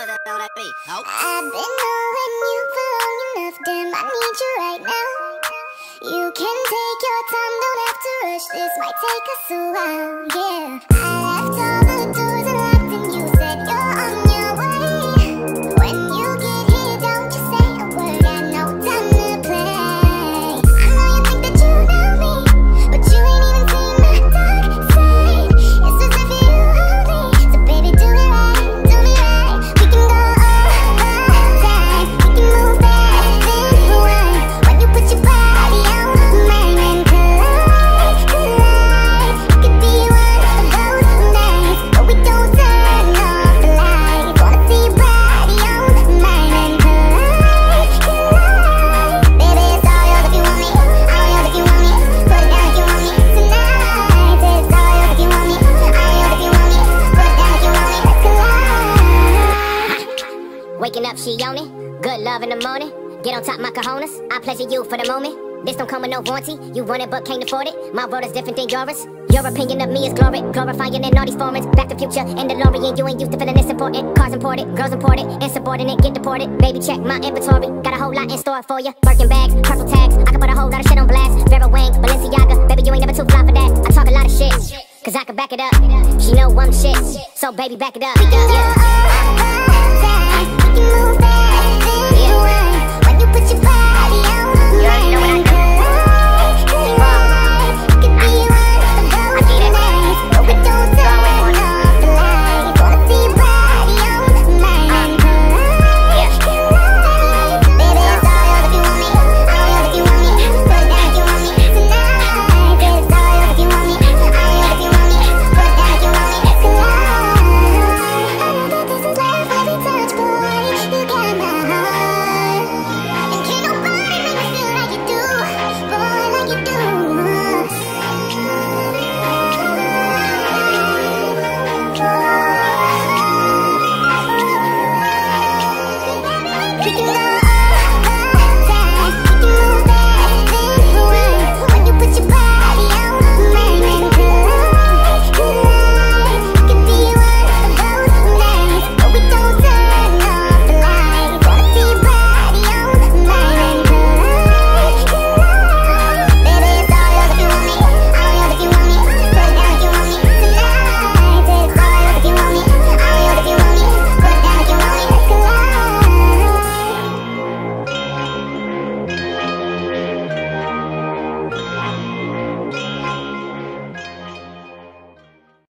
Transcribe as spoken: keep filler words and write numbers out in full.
I've been knowing you for long enough, damn, I need you right now. You can take your time, don't have to rush, this might take us a while, yeah. I left all the doors unlocked and you said you're on your way. When you get here, don't just say a word, got no time to play. I know you think that you know me, but you ain't even seen my dark side. It's as if you owe me, so baby do it right, do me right. We can go all time, we can move fast and rewind. When you put your body on mine and collide, collide. It could be one of those nights, but we don't turn off the lights. Wanna see your body on mine and collide, collide. Baby, it's all yours if you want me, all yours if you want me. Put it down if you want me tonight. It's all yours if you want me, all yours if you want me. Put it down if you want me, let's collide. Waking up, she on it. Good love in the morning. Get on top, my cojones. I pleasure you for the moment. This don't come with no warranty. You want it but can't afford it. My world is different than yours. Your opinion of me is glory, glorifying in all these formats. Back to future in DeLorean. You ain't used to feeling this important. Cars imported, girls imported, insubordinate, get deported. Baby, check my inventory. Got a whole lot in store for you. Birkin bags, purple tags. I can put a whole lot of shit on blast. Vera Wang, Balenciaga. Baby, you ain't never too fly for that. I talk a lot of shit, cause I can back it up. She know I'm shit, so baby, back it up. We can go all time, we can move